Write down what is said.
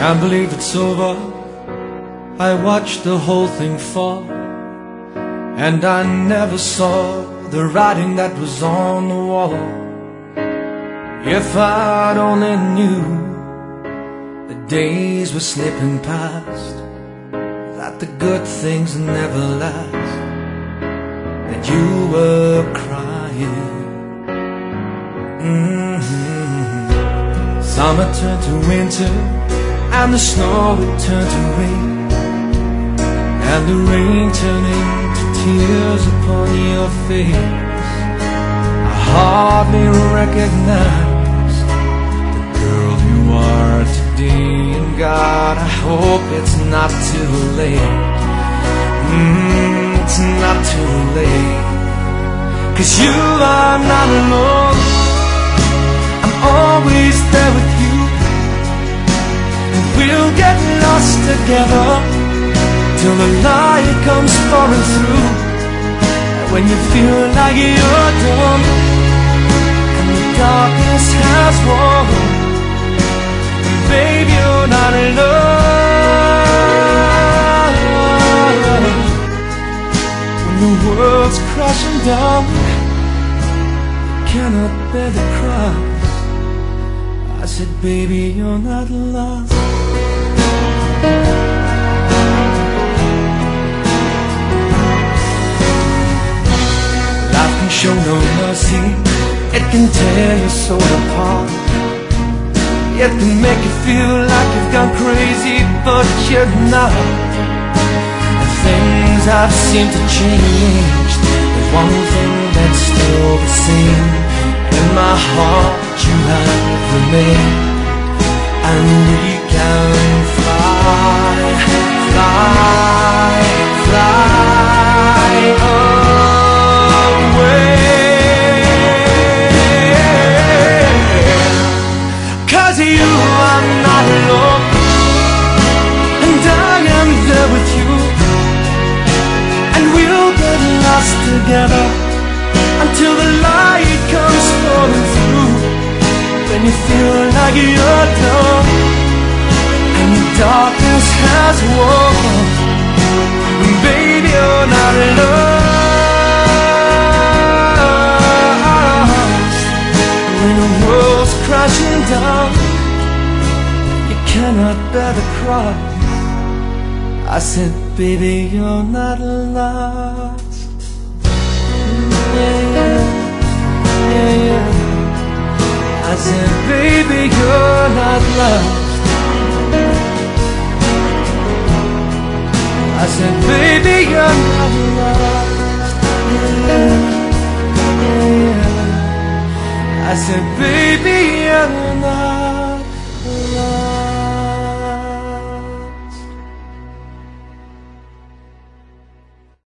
Can't believe it's over. I watched the whole thing fall, and I never saw the writing that was on the wall. If I'd only knew the days were slipping past, that the good things never last, that you were crying. Summer turned to winter, and the snow would turn to rain, and the rain turned into tears upon your face. I hardly recognize the girl you are today, and God, I hope it's not too late. It's not too late, 'cause you are not alone. I'm always there with you, and we'll get lost together till the light comes pouring through. And when you feel like you're done and the darkness has won, and babe, you're not alone. When the world's crashing down, you cannot bear the crowds. I said, baby, you're not lost. Life can show no mercy, it can tear your soul apart. It can make you feel like you've gone crazy, but you're not. And things have seemed to change, there's one thing that's still the same. In my heart you have remained, and we can fly, fly, fly away. 'Cause you are not alone, and I am there with you, and we'll get lost together until the light comes pouring through. When you feel like you're done and the darkness has won, and baby, you're not lost. When the world's crashing down, you cannot bear the cross. I said, baby, you're not lost. Yeah, yeah, yeah. I said, baby, you're not lost. I said, baby, you're not lost. Yeah, yeah. I said, baby, you're not